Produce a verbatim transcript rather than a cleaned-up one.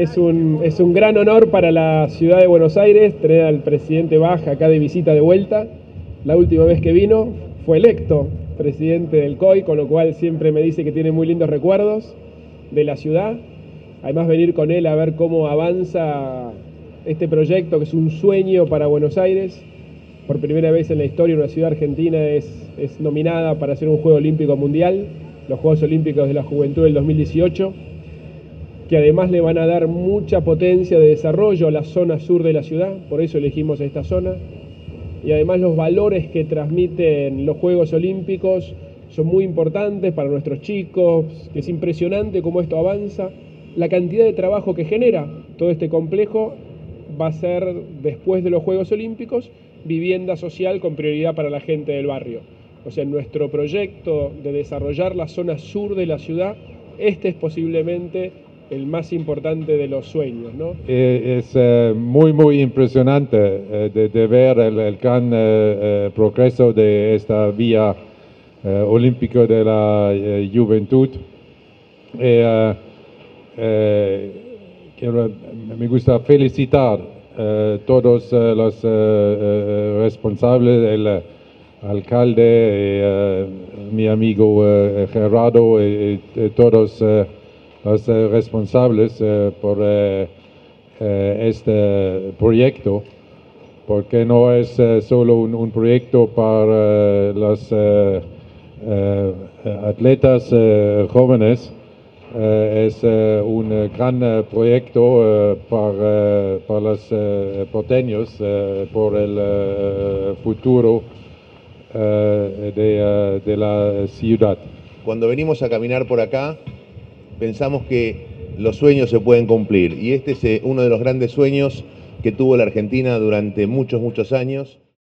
Es un, es un gran honor para la ciudad de Buenos Aires tener al presidente Baja acá de visita de vuelta. La última vez que vino fue electo presidente del C O I, con lo cual siempre me dice que tiene muy lindos recuerdos de la ciudad. Además, venir con él a ver cómo avanza este proyecto, que es un sueño para Buenos Aires. Por primera vez en la historia una ciudad argentina es, es nominada para hacer un Juego Olímpico Mundial, los Juegos Olímpicos de la Juventud del dos mil dieciocho, que además le van a dar mucha potencia de desarrollo a la zona sur de la ciudad, por eso elegimos esta zona. Y además los valores que transmiten los Juegos Olímpicos son muy importantes para nuestros chicos, que es impresionante cómo esto avanza. La cantidad de trabajo que genera todo este complejo va a ser, después de los Juegos Olímpicos, vivienda social con prioridad para la gente del barrio. O sea, en nuestro proyecto de desarrollar la zona sur de la ciudad, este es posiblemente el más importante de los sueños, ¿no? Eh, es eh, muy, muy impresionante eh, de, de ver el, el gran eh, eh, progreso de esta vía eh, olímpica de la eh, juventud. Eh, eh, quiero, me gusta felicitar a eh, todos eh, los eh, responsables, el alcalde, eh, mi amigo eh, Gerardo y, y todos eh, los eh, responsables eh, por eh, eh, este proyecto, porque no es eh, solo un, un proyecto para eh, los eh, eh, atletas eh, jóvenes, eh, es eh, un eh, gran eh, proyecto eh, para, eh, para los eh, porteños, eh, por el eh, futuro eh, de, eh, de la ciudad. Cuando venimos a caminar por acá, pensamos que los sueños se pueden cumplir, y este es uno de los grandes sueños que tuvo la Argentina durante muchos, muchos años.